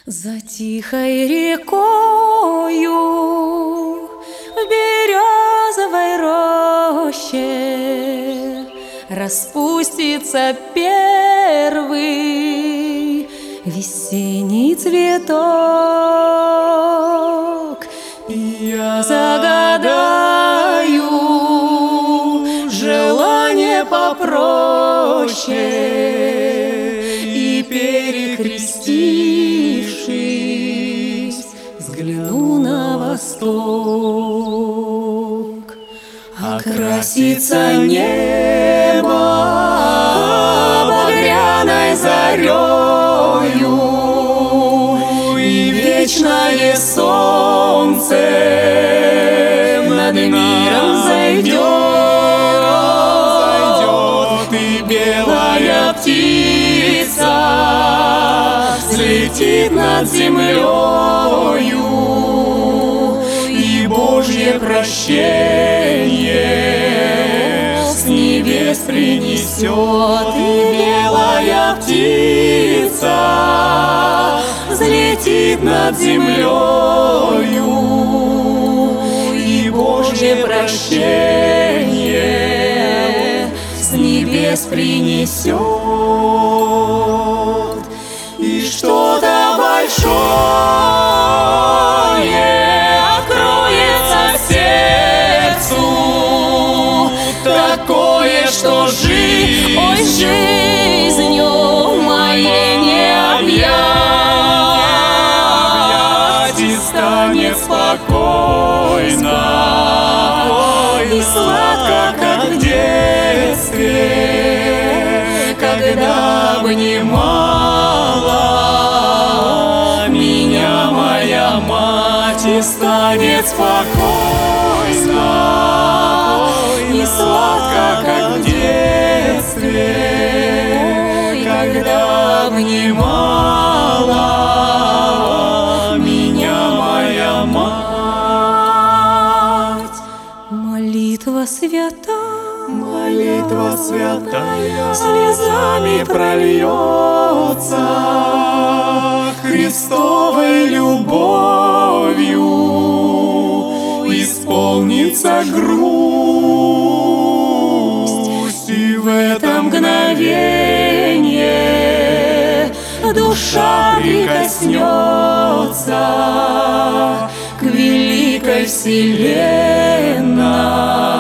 За тихой рекою в березовой роще распустится первый весенний цветок, и я загадаю желание попроще, и перекрестившись, взгляну на восток. Окрасится небо багряной зарею, и вечное солнце над миром зайдет, и белая птица взлетит над землею, и Божье прощение с небес принесет, и белая птица взлетит над землею, и Божье прощение с небес принесет. И что-то большое откроется сердцу, такое, что жизнью моей не объять, и станет спокойно и сладко, как в детстве, когда обнимала меня моя мать, и станет спокойно и сладко, как в детстве, когда обнимала меня моя мать. Молитва святая слезами прольется, Христовой любовью исполнится грусть, и в это мгновенье душа прикоснется к великой вселенной.